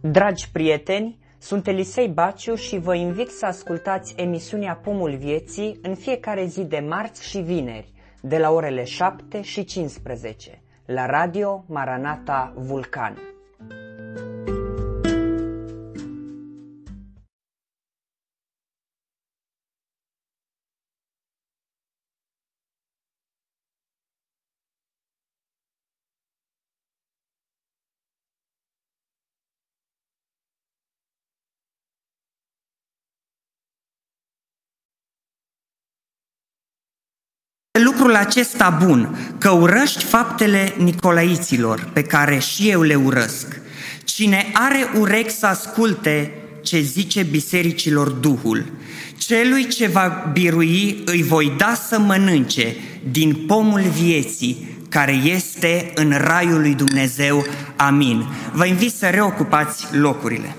Dragi prieteni, sunt Elisei Baciu și vă invit să ascultați emisiunea Pomul Vieții în fiecare zi de marți și vineri, de la orele 7 și 15, la Radio Maranata Vulcan. Lucrul acesta bun, că urăști faptele nicolaiților, pe care și eu le urăsc. Cine are urechi să asculte ce zice bisericilor Duhul, celui ce va birui îi voi da să mănânce din pomul vieții, care este în raiul lui Dumnezeu. Amin. Vă invit să reocupați locurile.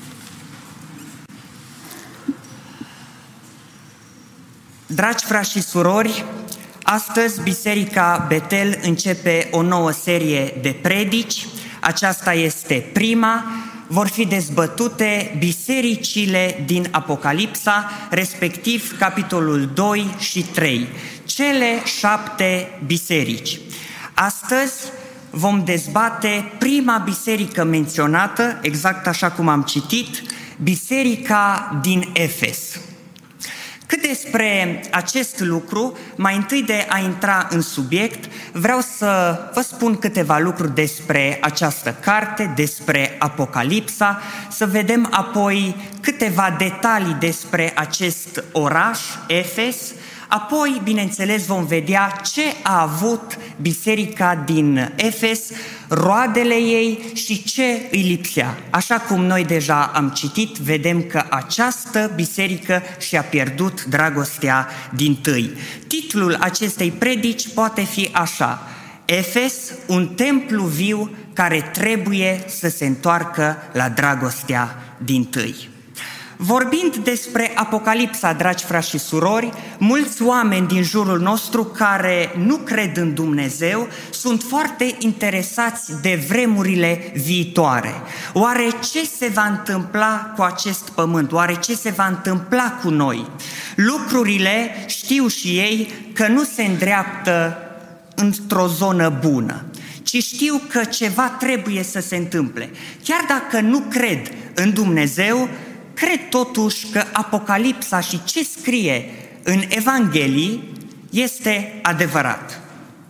Dragi frați și surori, astăzi Biserica Betel începe o nouă serie de predici. Aceasta este prima. Vor fi dezbătute bisericile din Apocalipsa, respectiv capitolul 2 și 3, cele 7 biserici. Astăzi vom dezbate prima biserică menționată, exact așa cum am citit, biserica din Efes. Cât despre acest lucru, mai întâi de a intra în subiect, vreau să vă spun câteva lucruri despre această carte, despre Apocalipsa, să vedem apoi câteva detalii despre acest oraș, Efes. Apoi, bineînțeles, vom vedea ce a avut biserica din Efes, roadele ei și ce îi lipsea. Așa cum noi deja am citit, vedem că această biserică și-a pierdut dragostea dintâi. Titlul acestei predici poate fi așa: Efes, un templu viu care trebuie să se întoarcă la dragostea dintâi. Vorbind despre Apocalipsa, dragi frați și surori, mulți oameni din jurul nostru care nu cred în Dumnezeu sunt foarte interesați de vremurile viitoare. Oare ce se va întâmpla cu acest pământ? Oare ce se va întâmpla cu noi? Lucrurile, știu și ei, că nu se îndreaptă într-o zonă bună, ci știu că ceva trebuie să se întâmple. Chiar dacă nu cred în Dumnezeu, cred totuși că Apocalipsa și ce scrie în Evanghelii este adevărat.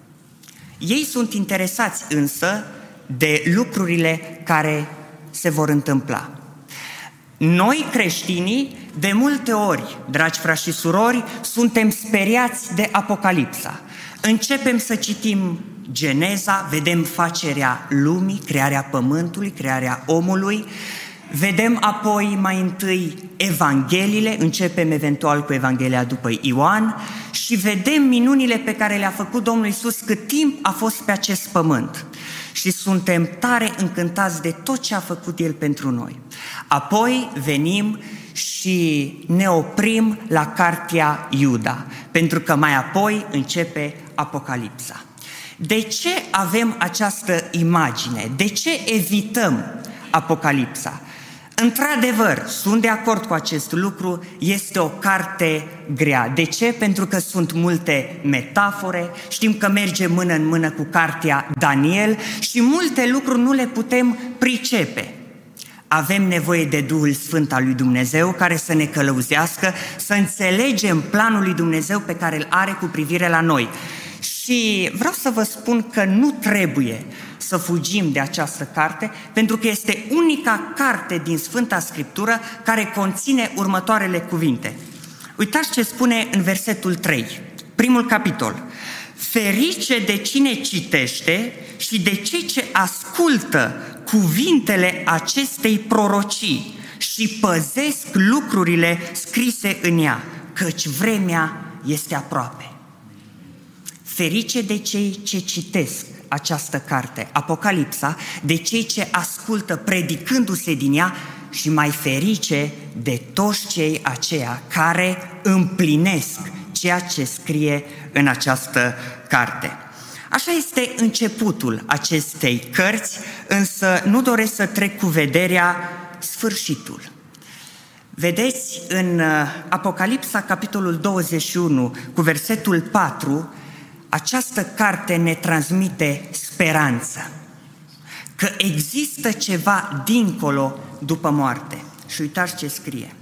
Ei sunt interesați însă de lucrurile care se vor întâmpla. Noi, creștinii, de multe ori, dragi frați și surori, suntem speriați de Apocalipsa. Începem să citim Geneza, vedem facerea lumii, crearea pământului, crearea omului. Vedem apoi mai întâi Evangheliile, începem eventual cu Evanghelia după Ioan și vedem minunile pe care le-a făcut Domnul Iisus cât timp a fost pe acest pământ. Și suntem tare încântați de tot ce a făcut El pentru noi. Apoi venim și ne oprim la cartea Iuda, pentru că mai apoi începe Apocalipsa. De ce avem această imagine? De ce evităm Apocalipsa? Într-adevăr, sunt de acord cu acest lucru, este o carte grea. De ce? Pentru că sunt multe metafore, știm că merge mână în mână cu cartea Daniel și multe lucruri nu le putem pricepe. Avem nevoie de Duhul Sfânt al lui Dumnezeu care să ne călăuzească, să înțelegem planul lui Dumnezeu pe care îl are cu privire la noi. Și vreau să vă spun că nu trebuie să fugim de această carte, pentru că este unica carte din Sfânta Scriptură care conține următoarele cuvinte. Uitați ce spune în versetul 3, primul capitol. Ferice de cine citește și de cei ce ascultă cuvintele acestei prorocii și păzesc lucrurile scrise în ea, căci vremea este aproape. Ferice de cei ce citesc această carte, Apocalipsa, de cei ce ascultă predicându-se din ea și mai ferice de toți cei aceia care împlinesc ceea ce scrie în această carte. Așa este începutul acestei cărți, însă nu doresc să trec cu vederea sfârșitul. Vedeți, în Apocalipsa, capitolul 21, cu versetul 4, această carte ne transmite speranță, că există ceva dincolo după moarte. Și uitați ce scrie.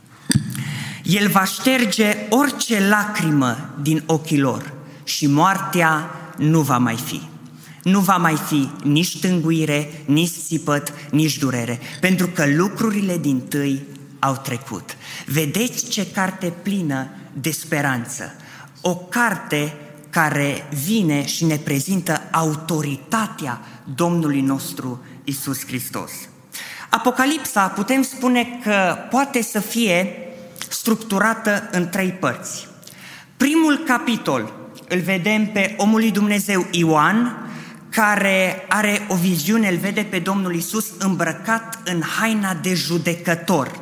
El va șterge orice lacrimă din ochii lor și moartea nu va mai fi. Nu va mai fi nici tânguire, nici țipăt, nici durere, pentru că lucrurile dintâi au trecut. Vedeți ce carte plină de speranță. O carte care vine și ne prezintă autoritatea Domnului nostru Iisus Hristos. Apocalipsa putem spune că poate să fie structurată în 3 părți. Primul capitol îl vedem pe omul lui Dumnezeu Ioan, care are o viziune, îl vede pe Domnul Iisus îmbrăcat în haina de judecător.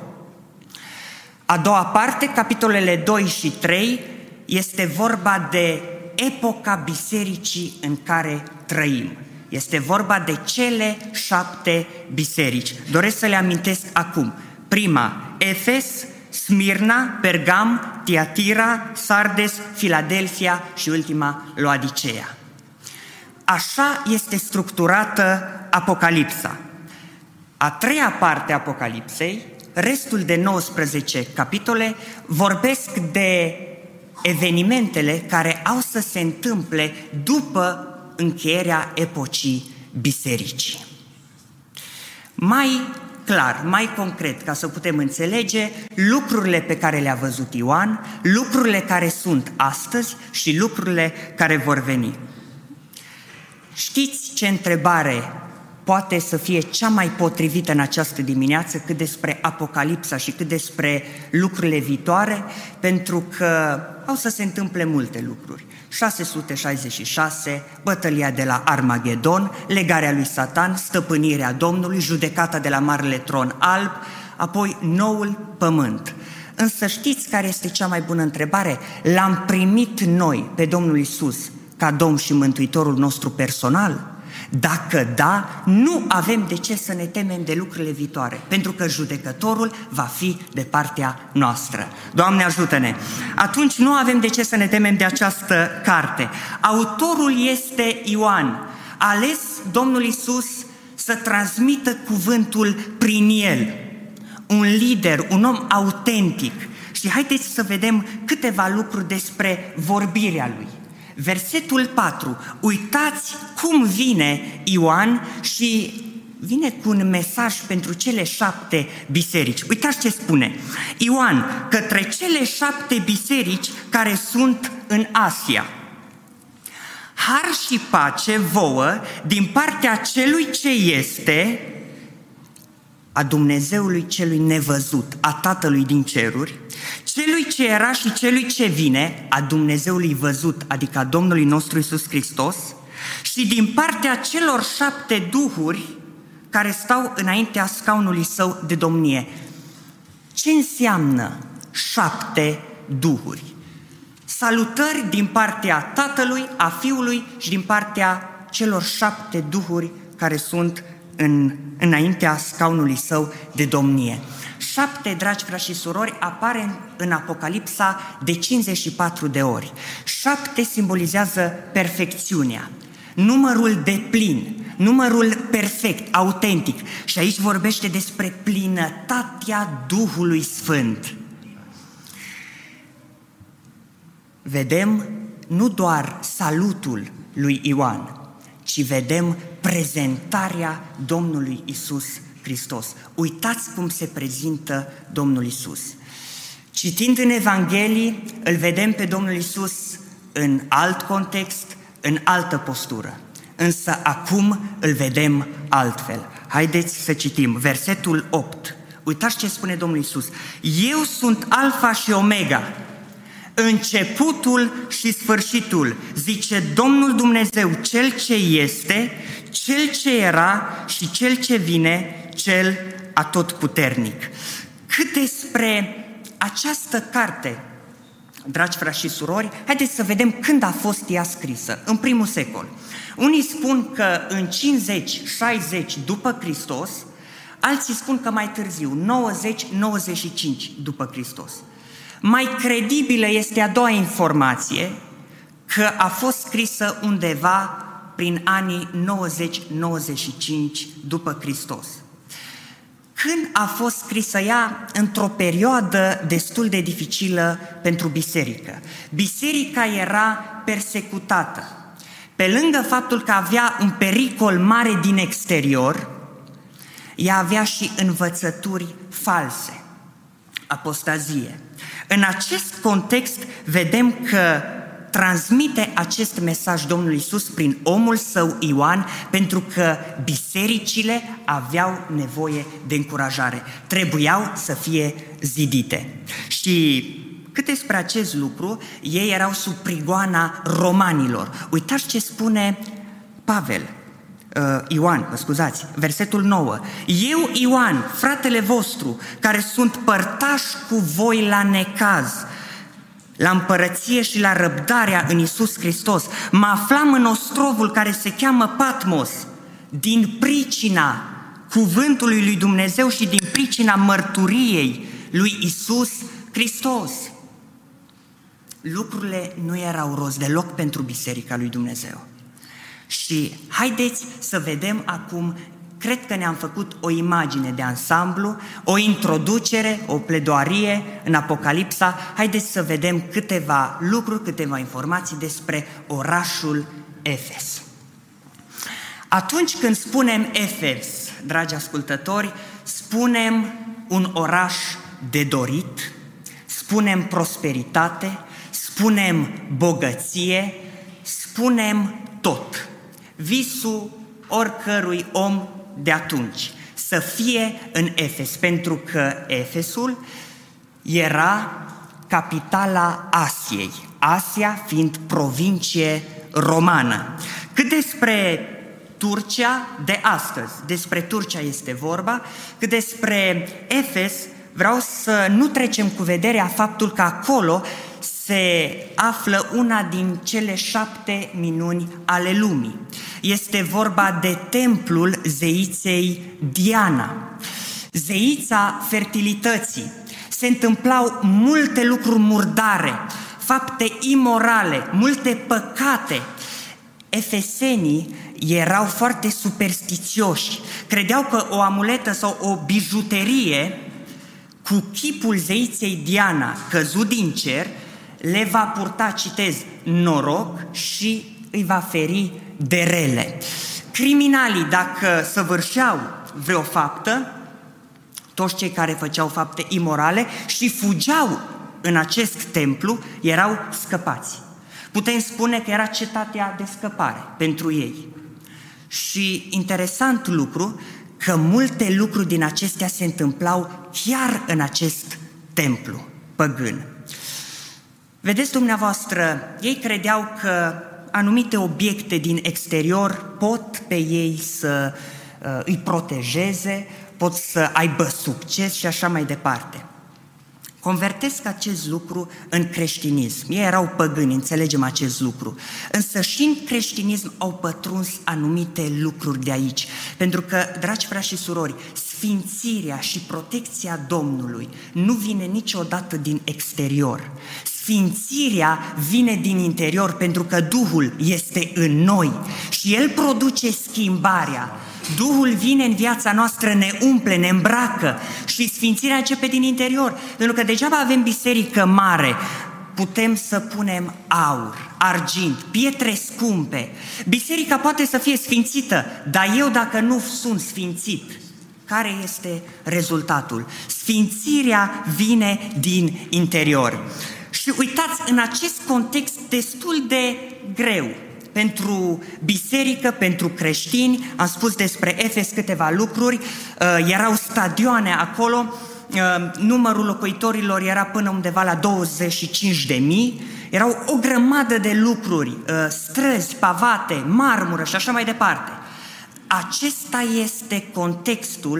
A doua parte, capitolele 2 și 3, este vorba de epoca bisericii în care trăim. Este vorba de cele 7 biserici. Doresc să le amintesc acum. Prima, Efes, Smirna, Pergam, Tiatira, Sardes, Filadelfia și ultima, Laodiceea. Așa este structurată Apocalipsa. A treia parte a Apocalipsei, restul de 19 capitole, vorbesc de evenimentele care au să se întâmple după încheierea epocii bisericii. Mai clar, mai concret, ca să putem înțelege lucrurile pe care le-a văzut Ioan, lucrurile care sunt astăzi și lucrurile care vor veni. Știți ce întrebare poate să fie cea mai potrivită în această dimineață, cât despre Apocalipsa și cât despre lucrurile viitoare? Pentru că au să se întâmple multe lucruri. 666, bătălia de la Armagedon, legarea lui Satan, stăpânirea Domnului, judecata de la Marele Tron Alb, apoi noul pământ. Însă știți care este cea mai bună întrebare? L-am primit noi pe Domnul Iisus ca Domn și Mântuitorul nostru personal? Dacă da, nu avem de ce să ne temem de lucrurile viitoare, pentru că judecătorul va fi de partea noastră. Doamne, ajută-ne! Atunci nu avem de ce să ne temem de această carte. Autorul este Ioan. A ales Domnul Iisus să transmită cuvântul prin el. Un lider, un om autentic. Și haideți să vedem câteva lucruri despre vorbirea lui. Versetul 4, uitați cum vine Ioan și vine cu un mesaj pentru cele 7 biserici. Uitați ce spune Ioan, către cele 7 biserici care sunt în Asia. Har și pace vouă din partea celui ce este, a Dumnezeului celui nevăzut, a Tatălui din ceruri, celui ce era și celui ce vine, a Dumnezeului văzut, adică a Domnului nostru Iisus Hristos, și din partea celor 7 duhuri care stau înaintea scaunului său de domnie. Ce înseamnă 7 duhuri? Salutări din partea Tatălui, a Fiului și din partea celor 7 duhuri care sunt înaintea scaunului său de domnie. 7, dragi frați și surori, apare în Apocalipsa de 54 de ori. 7 simbolizează perfecțiunea, numărul deplin, numărul perfect, autentic. Și aici vorbește despre plinătatea Duhului Sfânt. Vedem nu doar salutul lui Ioan, ci vedem prezentarea Domnului Iisus Hristos. Uitați cum se prezintă Domnul Iisus. Citind în Evanghelii, îl vedem pe Domnul Iisus în alt context, în altă postură. Însă acum îl vedem altfel. Haideți să citim versetul 8. Uitați ce spune Domnul Iisus. Eu sunt Alfa și Omega, începutul și sfârșitul, zice Domnul Dumnezeu, Cel ce este, Cel ce era și Cel ce vine, Cel atotputernic. Cât despre această carte, dragi frați și surori, haideți să vedem când a fost ea scrisă, în primul secol. Unii spun că în 50-60 după Hristos, alții spun că mai târziu, 90-95 după Hristos. Mai credibilă este a doua informație, că a fost scrisă undeva prin anii 90-95 după Hristos. Când a fost scrisă ea? Într-o perioadă destul de dificilă pentru biserică. Biserica era persecutată. Pe lângă faptul că avea un pericol mare din exterior, ea avea și învățături false, apostazie. În acest context vedem că transmite acest mesaj Domnul Iisus prin omul său Ioan, pentru că bisericile aveau nevoie de încurajare, trebuiau să fie zidite. Și cât despre acest lucru, ei erau sub prigoana romanilor. Uitați ce spune Ioan, versetul 9. Eu, Ioan, fratele vostru, care sunt părtaș cu voi la necaz, la împărăție și la răbdarea în Iisus Hristos, mă aflam în ostrovul care se cheamă Patmos, din pricina cuvântului lui Dumnezeu și din pricina mărturiei lui Iisus Hristos. Lucrurile nu erau roz deloc pentru Biserica lui Dumnezeu. Și haideți să vedem acum, cred că ne-am făcut o imagine de ansamblu, o introducere, o pledoarie în Apocalipsa. Haideți să vedem câteva lucruri, câteva informații despre orașul Efes. Atunci când spunem Efes, dragi ascultători, spunem un oraș de dorit, spunem prosperitate, spunem bogăție, spunem tot. Visul oricărui om de atunci să fie în Efes, pentru că Efesul era capitala Asiei, Asia fiind provincie romană. Cât despre Turcia de astăzi, despre Turcia este vorba, cât despre Efes, vreau să nu trecem cu vederea faptul că acolo se află una din cele 7 minuni ale lumii. Este vorba de templul zeiței Diana, zeița fertilității. Se întâmplau multe lucruri murdare, fapte imorale, multe păcate. Efesenii erau foarte superstițioși, credeau că o amuletă sau o bijuterie cu chipul zeiței Diana căzut din cer le va purta, citez, noroc și îi va feri de rele. Criminalii, dacă săvârșeau vreo faptă, toți cei care făceau fapte imorale și fugeau în acest templu, erau scăpați. Putem spune că era cetatea de scăpare pentru ei. Și interesant lucru, că multe lucruri din acestea se întâmplau chiar în acest templu păgân. Vedeți dumneavoastră, ei credeau că anumite obiecte din exterior pot pe ei să îi protejeze, pot să aibă succes și așa mai departe. Convertesc acest lucru în creștinism. Ei erau păgâni, înțelegem acest lucru. Însă și în creștinism au pătruns anumite lucruri de aici. Pentru că, dragi frați și surori, sfințirea și protecția Domnului nu vine niciodată din exterior. Sfințirea vine din interior, pentru că Duhul este în noi și El produce schimbarea. Duhul vine în viața noastră, ne umple, ne îmbracă și sfințirea începe din interior. Pentru că degeaba avem biserică mare, putem să punem aur, argint, pietre scumpe. Biserica poate să fie sfințită, dar eu dacă nu sunt sfințit, care este rezultatul? Sfințirea vine din interior. Și uitați, în acest context destul de greu pentru biserică, pentru creștini, am spus despre Efes câteva lucruri, erau stadioane acolo, numărul locuitorilor era până undeva la 25.000, erau o grămadă de lucruri, străzi pavate, marmură și așa mai departe. Acesta este contextul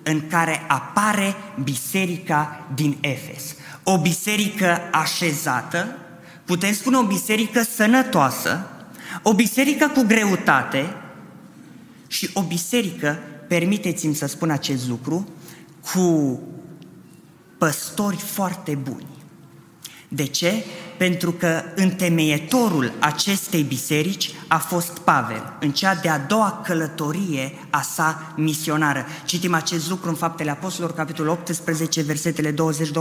în care apare biserica din Efes. O biserică așezată, putem spune o biserică sănătoasă, o biserică cu greutate și o biserică, permiteți-mi să spun acest lucru, cu păstori foarte buni. De ce? Pentru că întemeietorul acestei biserici a fost Pavel, în cea de-a doua călătorie a sa misionară. Citim acest lucru în Faptele Apostolilor, capitolul 18, versetele 20-21.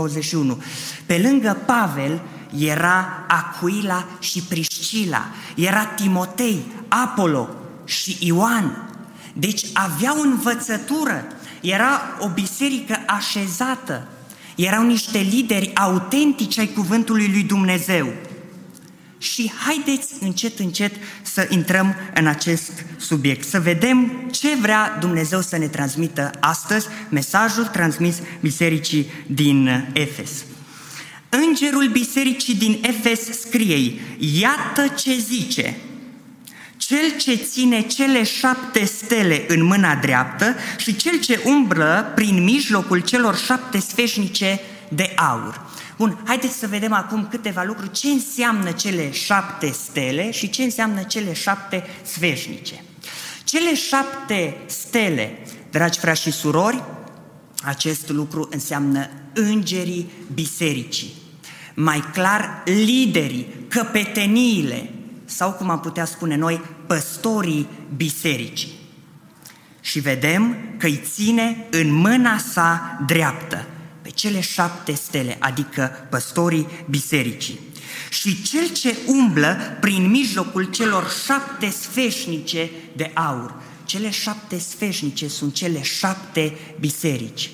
Pe lângă Pavel era Acuila și Priscila, era Timotei, Apolo și Ioan. Deci aveau învățătură, era o biserică așezată, erau niște lideri autentici ai cuvântului lui Dumnezeu. Și haideți încet, încet să intrăm în acest subiect, să vedem ce vrea Dumnezeu să ne transmită astăzi, mesajul transmis bisericii din Efes. Îngerul bisericii din Efes scrie: iată ce zice cel ce ține cele 7 stele în mâna dreaptă și cel ce umblă prin mijlocul celor 7 sfeșnice de aur. Bun, haideți să vedem acum câteva lucruri, ce înseamnă cele 7 stele și ce înseamnă cele 7 sfeșnice. Cele 7 stele, dragi frați și surori, acest lucru înseamnă îngerii bisericii. Mai clar, liderii, căpeteniile, sau cum am putea spune noi, păstorii bisericii. Și vedem că îi ține în mâna sa dreaptă pe cele 7 stele, adică păstorii bisericii. Și cel ce umblă prin mijlocul celor 7 sfeșnice de aur. Cele 7 sfeșnice sunt cele 7 biserici.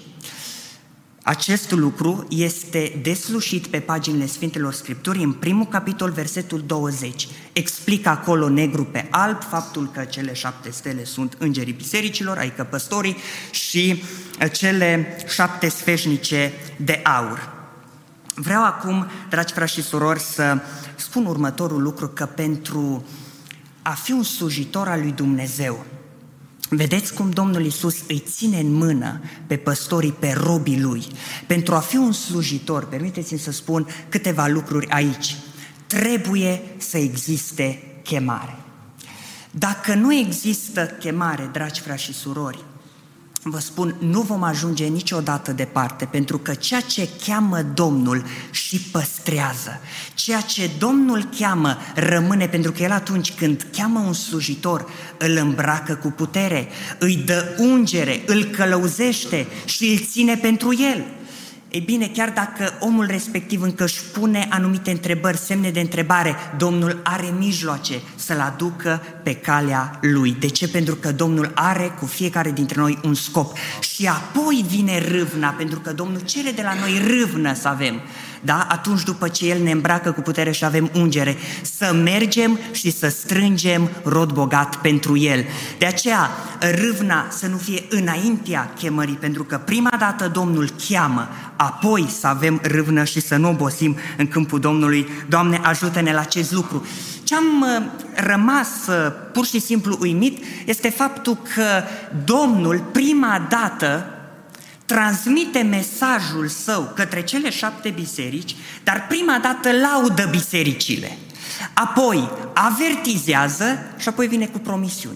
Acest lucru este deslușit pe paginile Sfintelor Scripturii, în primul capitol, versetul 20. Explică acolo negru pe alb faptul că cele 7 stele sunt îngerii bisericilor, adică păstorii, și cele 7 sfeșnice de aur. Vreau acum, dragi frați și surori, să spun următorul lucru, că pentru a fi un slujitor al lui Dumnezeu, vedeți cum Domnul Iisus îi ține în mână pe păstorii, pe robii Lui. Pentru a fi un slujitor, permiteți-mi să spun câteva lucruri aici. Trebuie să existe chemare. Dacă nu există chemare, dragi frați și surori, vă spun, nu vom ajunge niciodată departe, pentru că ceea ce cheamă Domnul și păstrează, ceea ce Domnul cheamă rămâne, pentru că El atunci când cheamă un slujitor, îl îmbracă cu putere, îi dă ungere, îl călăuzește și îl ține pentru El. Ei bine, chiar dacă omul respectiv încă își pune anumite întrebări, semne de întrebare, Domnul are mijloace să-l aducă pe calea Lui. De ce? Pentru că Domnul are cu fiecare dintre noi un scop. Și apoi vine râvna, pentru că Domnul cere de la noi râvnă să avem. Da? Atunci, după ce El ne îmbracă cu putere și avem ungere, să mergem și să strângem rod bogat pentru El. De aceea, râvna să nu fie înaintea chemării, pentru că prima dată Domnul cheamă, apoi să avem râvnă și să nu obosim în câmpul Domnului. Doamne, ajută-ne la acest lucru. Ce am rămas pur și simplu uimit este faptul că Domnul prima dată transmite mesajul Său către cele 7 biserici, dar prima dată laudă bisericile. Apoi avertizează și apoi vine cu promisiuni.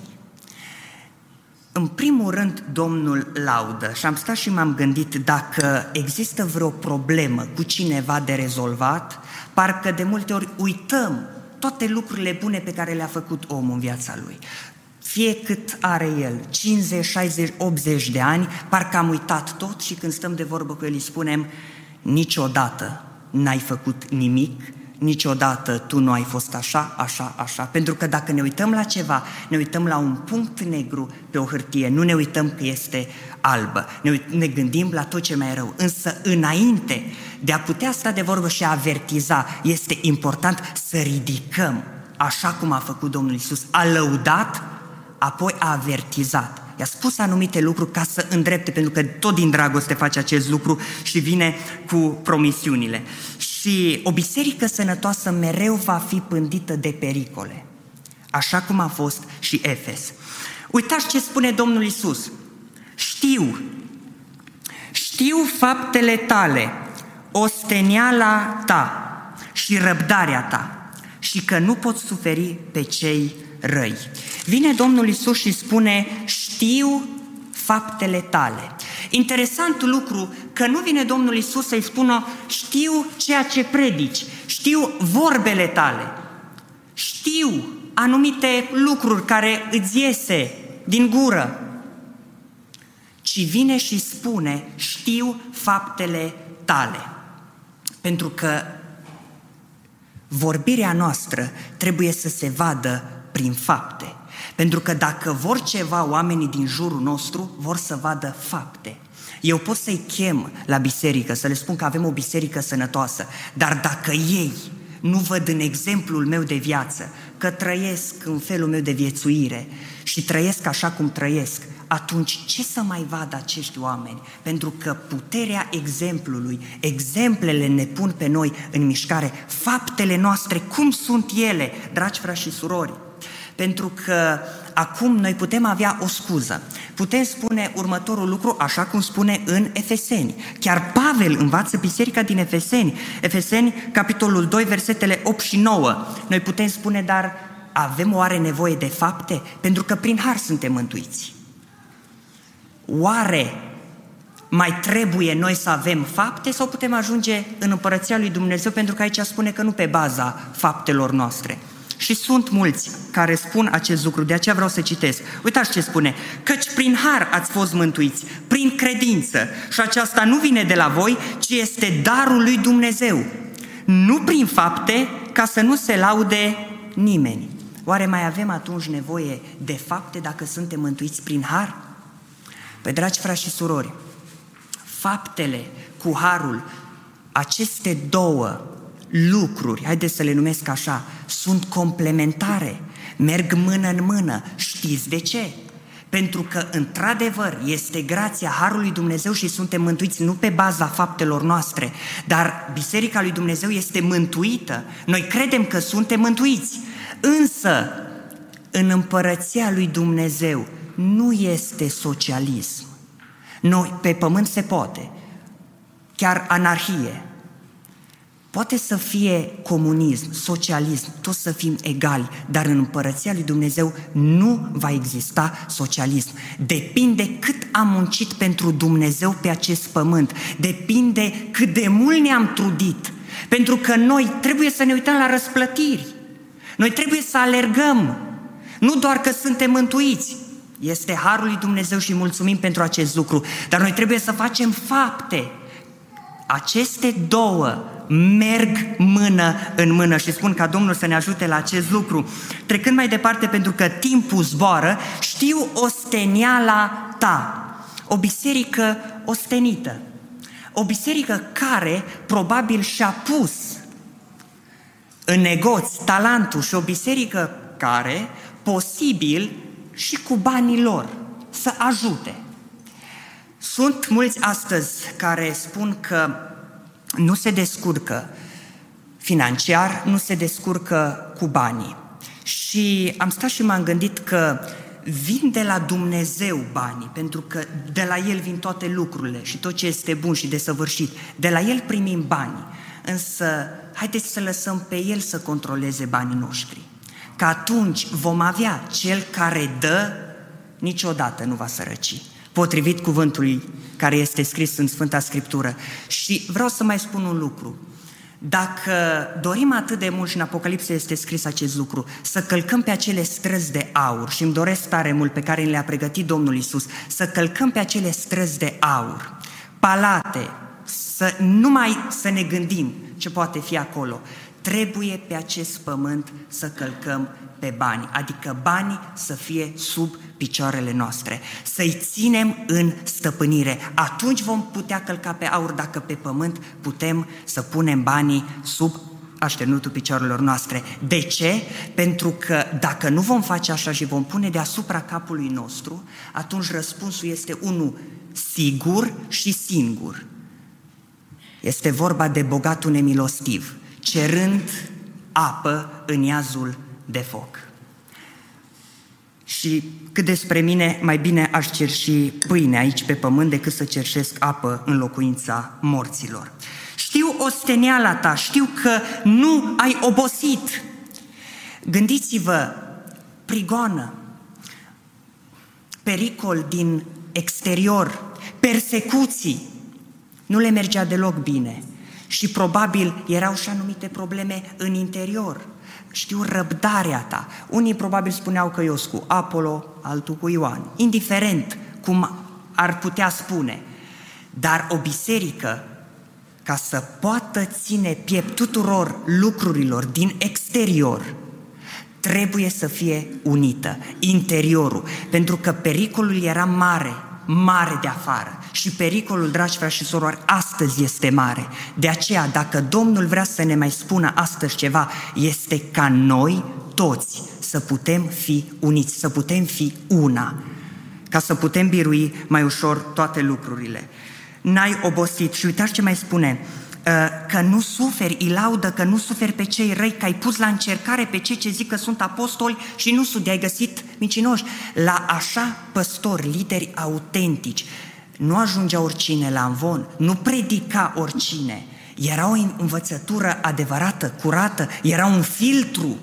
În primul rând, Domnul laudă și am stat și m-am gândit dacă există vreo problemă cu cineva de rezolvat, parcă de multe ori uităm toate lucrurile bune pe care le-a făcut omul în viața lui. Fie cât are el, 50, 60, 80 de ani, parcă am uitat tot și când stăm de vorbă cu el îi spunem: niciodată n-ai făcut nimic, niciodată tu nu ai fost așa, așa, așa. Pentru că dacă ne uităm la ceva, ne uităm la un punct negru pe o hârtie, nu ne uităm că este albă, ne gândim la tot ce mai e rău. Însă înainte de a putea sta de vorbă și a avertiza, este important să ridicăm, așa cum a făcut Domnul Iisus, a lăudat, apoi a avertizat. I-a spus anumite lucruri ca să îndrepte, pentru că tot din dragoste face acest lucru și vine cu promisiunile. Și o biserică sănătoasă mereu va fi pândită de pericole, așa cum a fost și Efes. Uitați ce spune Domnul Iisus: știu știu faptele tale, osteniala ta și răbdarea ta și că nu poți suferi pe cei răi. Vine Domnul Iisus și spune, știu faptele tale. Interesant lucru că nu vine Domnul Iisus să-i spună, știu ceea ce predici, știu vorbele tale, știu anumite lucruri care îți iese din gură, ci vine și spune, știu faptele tale. Pentru că vorbirea noastră trebuie să se vadă prin fapte. Pentru că dacă vor ceva oamenii din jurul nostru, vor să vadă fapte. Eu pot să-i chem la biserică, să le spun că avem o biserică sănătoasă, dar dacă ei nu văd în exemplul meu de viață că trăiesc în felul meu de viețuire și trăiesc așa cum trăiesc, atunci ce să mai vadă acești oameni? Pentru că puterea exemplului, exemplele ne pun pe noi în mișcare, faptele noastre, cum sunt ele, dragi frați și surori? Pentru că acum noi putem avea o scuză. Putem spune următorul lucru, așa cum spune în Efeseni. Chiar Pavel învață biserica din Efeseni. Efeseni, capitolul 2, versetele 8 și 9. Noi putem spune, dar avem oare nevoie de fapte? Pentru că prin har suntem mântuiți. Oare mai trebuie noi să avem fapte sau putem ajunge în împărăția lui Dumnezeu? Pentru că aici spune că nu pe baza faptelor noastre. Și sunt mulți care spun acest lucru, de aceea vreau să citesc. Uitați ce spune, căci prin har ați fost mântuiți, prin credință, și aceasta nu vine de la voi, ci este darul lui Dumnezeu, nu prin fapte, ca să nu se laude nimeni. Oare mai avem atunci nevoie de fapte dacă suntem mântuiți prin har? Păi, dragi frați și surori, faptele cu harul, aceste două lucruri, haideți să le numesc așa, sunt complementare, merg mână în mână. Știți de ce? Pentru că, într-adevăr, este grația harului Dumnezeu și suntem mântuiți nu pe baza faptelor noastre, dar Biserica lui Dumnezeu este mântuită. Noi credem că suntem mântuiți, însă în împărăția lui Dumnezeu nu este socialism. Noi, pe pământ se poate, chiar anarhie. Poate să fie comunism, socialism, toți să fim egali, dar în împărăția lui Dumnezeu nu va exista socialism. Depinde cât am muncit pentru Dumnezeu pe acest pământ, depinde cât de mult ne-am trudit, pentru că noi trebuie să ne uităm la răsplătiri, noi trebuie să alergăm, nu doar că suntem mântuiți, este harul lui Dumnezeu și mulțumim pentru acest lucru, dar noi trebuie să facem fapte. Aceste două merg mână în mână și spun ca Domnul să ne ajute la acest lucru. Trecând mai departe, pentru că timpul zboară, știu osteniala ta. O biserică ostenită. O biserică care probabil și-a pus în negoț talentul și o biserică care, posibil, și cu banii lor să ajute. Sunt mulți astăzi care spun că nu se descurcă financiar, nu se descurcă cu banii. Și am stat și m-am gândit că vin de la Dumnezeu banii, pentru că de la El vin toate lucrurile și tot ce este bun și desăvârșit. De la El primim banii, însă haideți să lăsăm pe El să controleze banii noștri. Că atunci vom avea cel care dă, niciodată nu va sărăci, potrivit cuvântului care este scris în Sfânta Scriptură. Și vreau să mai spun un lucru. Dacă dorim atât de mult, și în Apocalipsă este scris acest lucru, să călcăm pe acele străzi de aur, și îmi doresc tare mult pe care le-a pregătit Domnul Iisus, să călcăm pe acele străzi de aur, palate, să ne gândim ce poate fi acolo. Trebuie pe acest pământ să călcăm pe bani, adică banii să fie sub picioarele noastre, să-i ținem în stăpânire. Atunci vom putea călca pe aur, dacă pe pământ putem să punem banii sub așternutul picioarelor noastre. De ce? Pentru că dacă nu vom face așa și vom pune deasupra capului nostru, atunci răspunsul este unul sigur și singur. Este vorba de bogatul nemilostiv, cerând apă în iazul de foc. Și cât despre mine, mai bine aș cerși pâine aici pe pământ decât să cerșesc apă în locuința morților. Știu osteneala ta, știu că nu ai obosit. Gândiți-vă, prigoană, pericol din exterior, persecuții, nu le mergea deloc bine și probabil erau și anumite probleme în interior. Știu răbdarea ta. Unii probabil spuneau că eu sunt cu Apollo, altul cu Ioan, indiferent cum ar putea spune. Dar o biserică, ca să poată ține piept tuturor lucrurilor din exterior, trebuie să fie unită, interiorul, pentru că pericolul era mare de afară și pericolul, dragi frați și surori, astăzi este mare. De aceea, dacă Domnul vrea să ne mai spună astăzi ceva, este ca noi toți să putem fi uniți, să putem fi una, ca să putem birui mai ușor toate lucrurile. N-ai obosit. Și uitați ce mai spune, că nu suferi, îi laudă că nu suferi pe cei răi, că ai pus la încercare pe cei ce zic că sunt apostoli și nu sunt, de-ai găsit mincinoși. La așa păstori, lideri autentici, nu ajungea oricine la amvon, nu predica oricine. Era o învățătură adevărată, curată, era un filtru.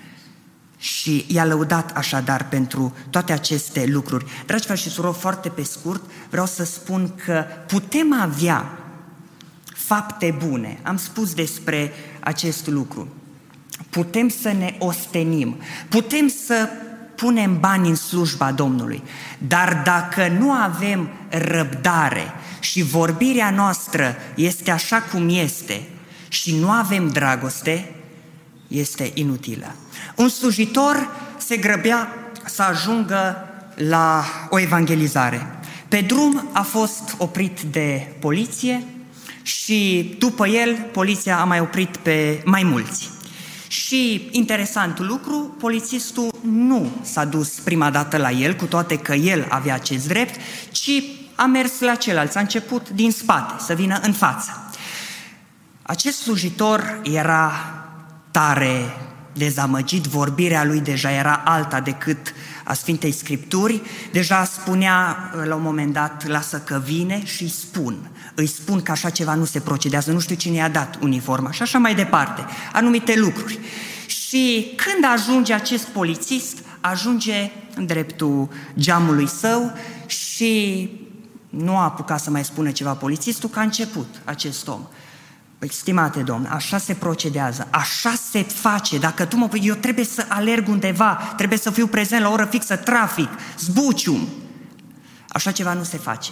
Și i-a lăudat așadar pentru toate aceste lucruri. Dragi frați și surori, foarte pe scurt, vreau să spun că putem avea fapte bune. Am spus despre acest lucru. Putem să ne ostenim, putem să punem bani în slujba Domnului, dar dacă nu avem răbdare și vorbirea noastră este așa cum este și nu avem dragoste, este inutilă. Un slujitor se grăbea să ajungă la o evangelizare. Pe drum a fost oprit de poliție și după el poliția a mai oprit pe mai mulți. Și interesant lucru, polițistul nu s-a dus prima dată la el, cu toate că el avea acest drept, ci a mers la ceilalți, a început din spate să vină în față. Acest slujitor era tare dezamăgit, vorbirea lui deja era alta decât a Sfintei Scripturi, deja spunea la un moment dat, lasă că vine și îi spun că așa ceva nu se procedează, nu știu cine i-a dat uniforma și așa mai departe, anumite lucruri. Și când ajunge acest polițist, ajunge în dreptul geamului său și nu a apucat să mai spună ceva polițistul, că a început acest om. Păi, stimate domn, așa se procedează, așa se face, dacă tu eu trebuie să alerg undeva, trebuie să fiu prezent la oră fixă, trafic, zbucium. Așa ceva nu se face.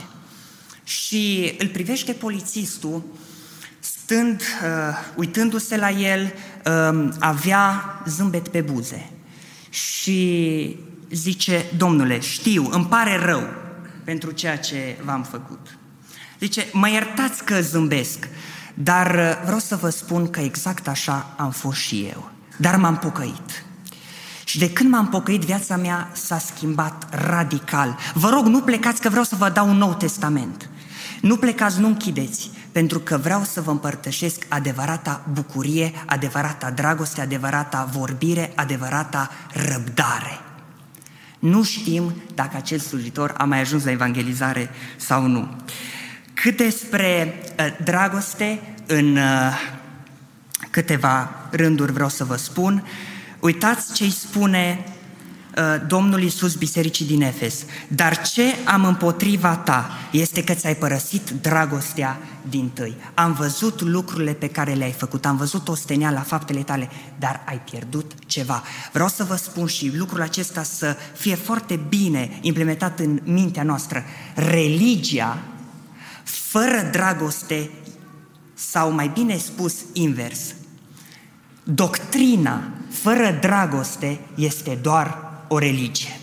Și îl privește polițistul, stând, uitându-se la el, avea zâmbet pe buze. Și zice, domnule, știu, îmi pare rău pentru ceea ce v-am făcut. Zice, mă iertați că zâmbesc, dar vreau să vă spun că exact așa am fost și eu. Dar m-am pocăit. Și de când m-am pocăit, viața mea s-a schimbat radical. Vă rog, nu plecați, că vreau să vă dau un nou testament. Nu plecați, nu închideți, pentru că vreau să vă împărtășesc adevărata bucurie, adevărata dragoste, adevărata vorbire, adevărata răbdare. Nu știm dacă acel slujitor a mai ajuns la evangelizare sau nu. Cât despre dragoste, în câteva rânduri vreau să vă spun, uitați ce îi spune Domnul Iisus bisericii din Efes. Dar ce am împotriva ta este că ți-ai părăsit dragostea dintâi. Am văzut lucrurile pe care le-ai făcut, am văzut osteneala, faptele tale, dar ai pierdut ceva. Vreau să vă spun și lucrul acesta să fie foarte bine implementat în mintea noastră. Religia fără dragoste, sau mai bine spus invers, doctrina fără dragoste este doar o religie.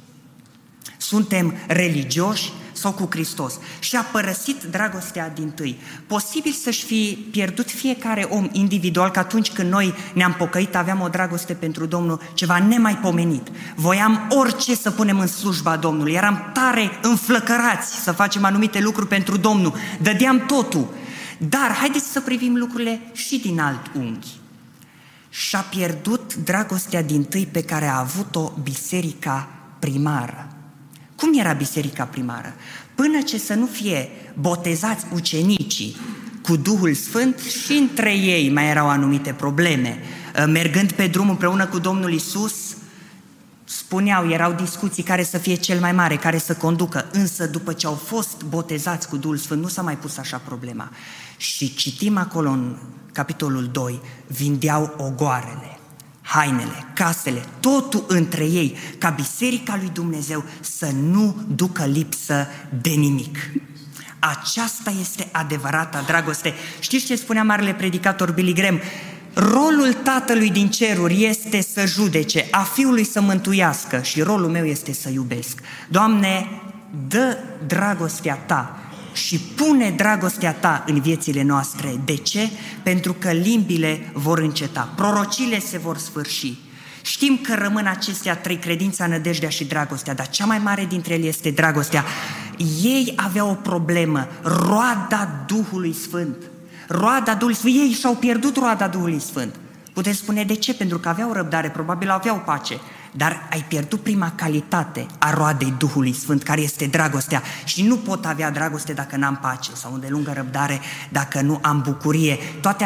Suntem religioși sau cu Hristos și a părăsit dragostea dintâi. Posibil să-și fi pierdut fiecare om individual, că atunci când noi ne-am pocăit aveam o dragoste pentru Domnul, ceva nemaipomenit. Voiam orice să punem în slujba Domnului, eram tare înflăcărați să facem anumite lucruri pentru Domnul, dădeam totul. Dar haideți să privim lucrurile și din alt unghi. Și-a pierdut dragostea dintâi pe care a avut-o biserica primară. Cum era biserica primară? Până ce să nu fie botezați ucenicii cu Duhul Sfânt, și între ei mai erau anumite probleme. Mergând pe drum împreună cu Domnul Iisus, spuneau, erau discuții care să fie cel mai mare, care să conducă, însă după ce au fost botezați cu Duhul Sfânt, nu s-a mai pus așa problema. Și citim acolo în capitolul 2, vindeau ogoarele, hainele, casele, totul între ei, ca biserica lui Dumnezeu să nu ducă lipsă de nimic. Aceasta este adevărata dragoste. Știți ce spunea marele predicator Billy Graham? Rolul Tatălui din ceruri este să judece, a Fiului să mântuiască și rolul meu este să iubesc. Doamne, dă dragostea Ta și pune dragostea Ta în viețile noastre. De ce? Pentru că limbile vor înceta, prorocile se vor sfârși. Știm că rămân acestea trei: credința, nădejdea și dragostea, dar cea mai mare dintre ele este dragostea. Ei aveau o problemă, roada Duhului Sfânt. Roada Duhului Sfânt, ei și-au pierdut roada Duhului Sfânt. Puteți spune de ce? Pentru că aveau răbdare, probabil aveau pace, dar ai pierdut prima calitate a roadei Duhului Sfânt, care este dragostea. Și nu pot avea dragoste dacă n-am pace, sau îndelungă răbdare dacă nu am bucurie.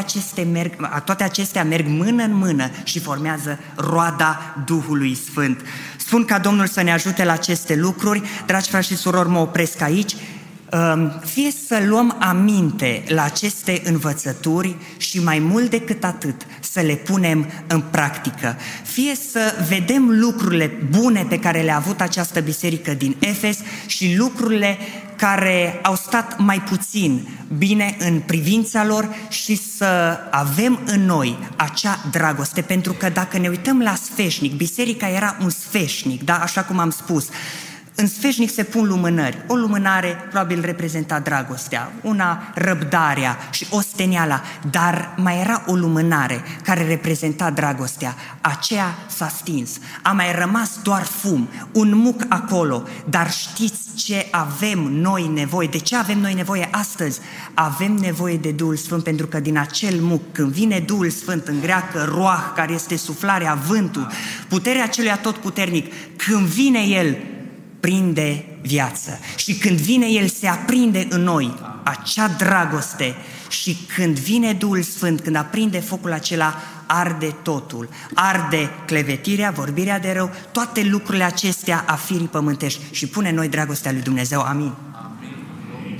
Toate acestea merg mână în mână și formează roada Duhului Sfânt. Spun ca Domnul să ne ajute la aceste lucruri. Dragi frați și surori, mă opresc aici. Fie să luăm aminte la aceste învățături și mai mult decât atât să le punem în practică. Fie să vedem lucrurile bune pe care le-a avut această biserică din Efes și lucrurile care au stat mai puțin bine în privința lor și să avem în noi acea dragoste, pentru că dacă ne uităm la sfeșnic, biserica era un sfeșnic, da? Așa cum am spus. În sfeșnic se pun lumânări. O lumânare probabil reprezenta dragostea, una răbdarea și osteniala, dar mai era o lumânare care reprezenta dragostea. Aceea s-a stins. A mai rămas doar fum, un muc acolo. Dar știți ce avem noi nevoie? De ce avem noi nevoie astăzi? Avem nevoie de Duhul Sfânt, pentru că din acel muc, când vine Duhul Sfânt, în greacă roah, care este suflarea, vântul, puterea celui atotputernic, când vine El, prinde viață. Și când vine El, se aprinde în noi acea dragoste. Și când vine Duhul Sfânt, când aprinde focul acela, arde totul. Arde clevetirea, vorbirea de rău, toate lucrurile acestea a firii pământești și pune în noi dragostea lui Dumnezeu. Amin.